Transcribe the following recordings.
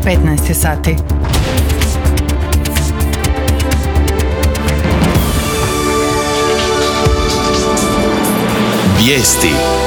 15 je sati. Vijesti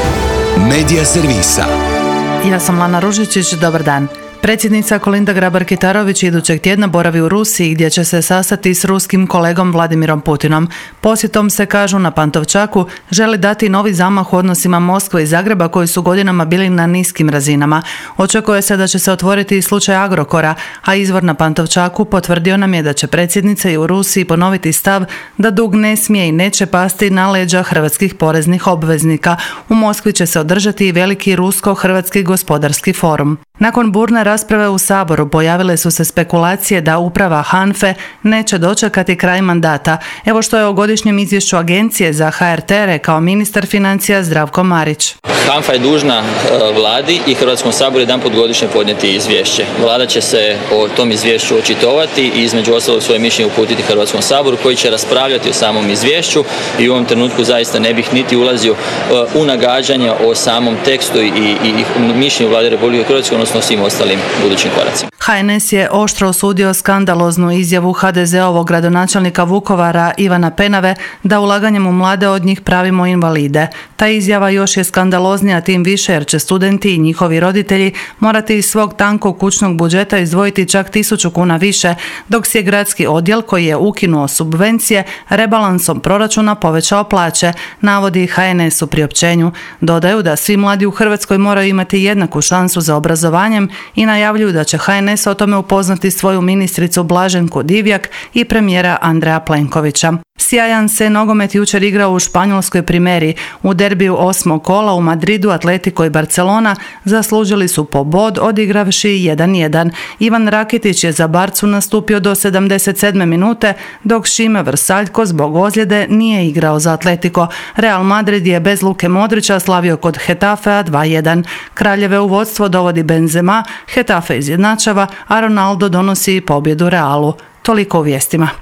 Medija servisa. Ja sam Lana Ružičić, dobar dan. Predsjednica Kolinda Grabar-Kitarović idućeg tjedna boravi u Rusiji gdje će se sastati s ruskim kolegom Vladimirom Putinom. Posjetom se, kažu, na Pantovčaku želi dati novi zamah u odnosima Moskve i Zagreba koji su godinama bili na niskim razinama. Očekuje se da će se otvoriti i slučaj Agrokora, a izvor na Pantovčaku potvrdio nam je da će predsjednica i u Rusiji ponoviti stav da dug ne smije i neće pasti na leđa hrvatskih poreznih obveznika. U Moskvi će se održati i veliki rusko-hrvatski gospodarski forum. Nakon burne rasprave u Saboru pojavile su se spekulacije da uprava HANFA-e neće dočekati kraj mandata. Evo što je o godišnjem izvješću Agencije za HRT rekao ministar financija Zdravko Marić. HANFA je dužna vladi i Hrvatskom saboru jedanput godišnje podnijeti izvješće. Vlada će se o tom izvješću očitovati i između ostalog svoje mišljenje uputiti Hrvatskom saboru koji će raspravljati o samom izvješću i u ovom trenutku zaista ne bih niti ulazio u nagađanja o samom tekstu i mišljenju Vlade Republike Hrvatske, odnosno svim ostalim budućim koracima. HNS je oštro osudio skandaloznu izjavu HDZ-ovog gradonačelnika Vukovara Ivana Penave da ulaganjem u mlade od njih pravimo invalide. Ta izjava još je skandaloznija tim više jer će studenti i njihovi roditelji morati iz svog tankog kućnog budžeta izdvojiti čak 1000 kuna više, dok si je gradski odjel koji je ukinuo subvencije rebalansom proračuna povećao plaće, navodi HNS u priopćenju. Dodaju da svi mladi u Hrvatskoj moraju imati jednaku šansu za obrazovanjem i najavljuju da će HNS o tome upoznati svoju ministricu Blaženku Divjak i premijera Andreja Plenkovića. Sjajan se nogomet jučer igrao u španjolskoj Primeri. U derbiju 8. kola u Madridu Atletico i Barcelona zaslužili su po bod odigravši 1:1. Ivan Rakitić je za Barcu nastupio do 77. minute, dok Šime Vrsaljko zbog ozljede nije igrao za Atletico. Real Madrid je bez Luke Modrića slavio kod Getafea 2:1. Kraljeve u vodstvo dovodi Benzema, Getafe izjednačava, a Ronaldo donosi pobjedu Realu. Toliko u vijestima.